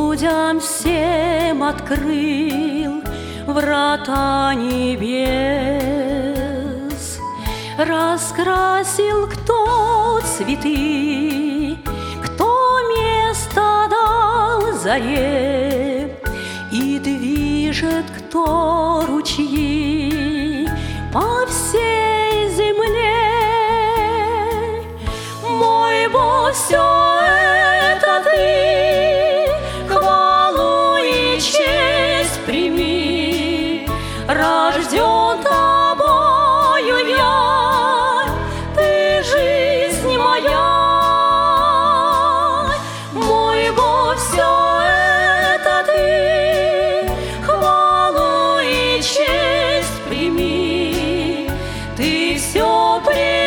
людям всем открыл врата небес. Раскрасил кто цветы, кто место дал заре, и движет кто ручьи по всей земле. Мой Бог, все это ты, хвалу и честь прими. Рожден тобою я, ты жизнь моя. Мой Бог, все это ты, хвалу и честь прими. Ты все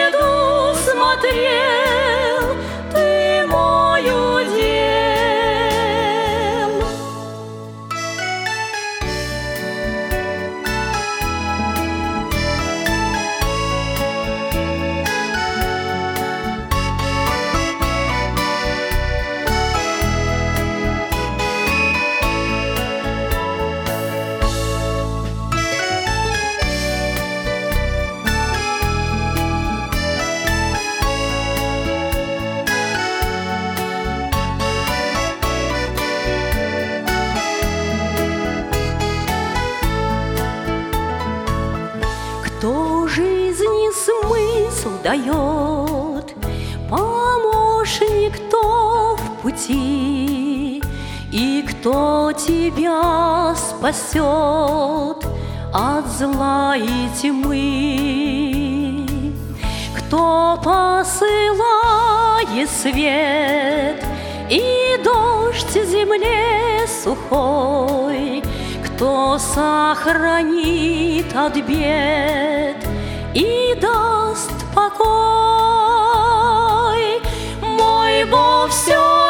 предусмотрел, ты мой удел. Кто жизни смысл дает, помощник кто в пути, и кто тебя спасет от зла и тьмы. Кто посылает свет и дождь земле сухой, кто сохранит от бед и даст покой. Мой Бог, все